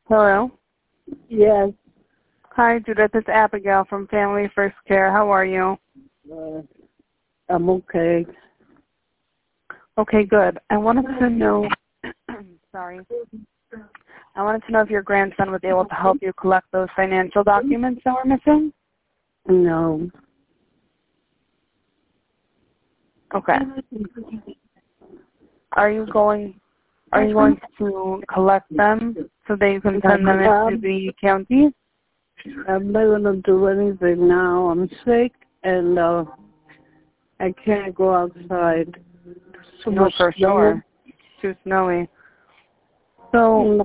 Hello. Yes. Hi, Judith. It's Abigail from Family First Care. How are you? I'm okay. Okay, good. I wanted to know, sorry. I wanted to know if your grandson was able to help you collect those financial documents that were missing. No. Okay. Are you going to collect them so that you can send them into the county? I'm not going to do anything now. I'm sick and I can't go outside. So No, much for snow. sure. It's too snowy. So,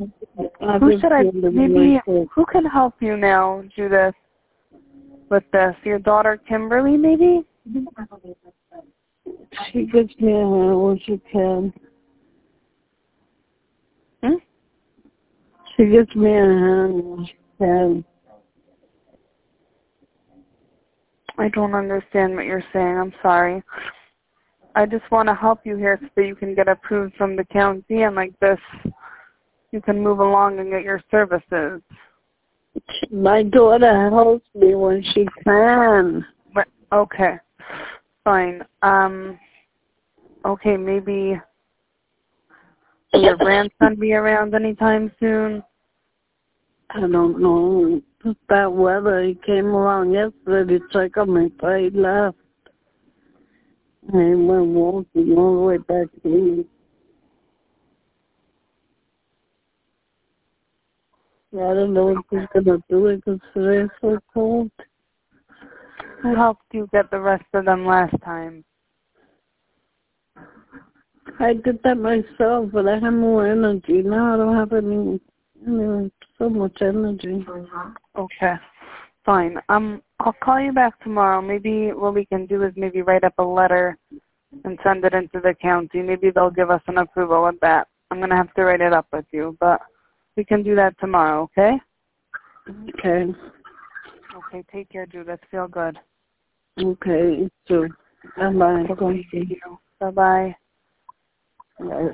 who can help you now, Judith, with this? Your daughter, Kimberly, maybe? She gets me a hand when she can. Hmm? She gets me a hand when she can. I don't understand what you're saying. I'm sorry. I just want to help you here so that you can get approved from the county, and like this, you can move along and get your services. My daughter helps me when she can. But, okay. Fine. Okay, maybe will your grandson be around anytime soon? I don't know. It's that weather. He came around yesterday to check on me, but he left. And he went walking all the way back here. I don't know if he's going to do it because today's so cold. Who helped you get the rest of them last time? I did that myself, but I have more energy. Now I don't have so much energy. Okay. Fine. I'll call you back tomorrow. Maybe what we can do is maybe write up a letter and send it into the county. Maybe they'll give us an approval with that. I'm going to have to write it up with you, but we can do that tomorrow, okay? Okay. Okay, take care, Judith. Feel good. Okay, you too. Bye-bye. Okay, thank you. Bye-bye. Bye.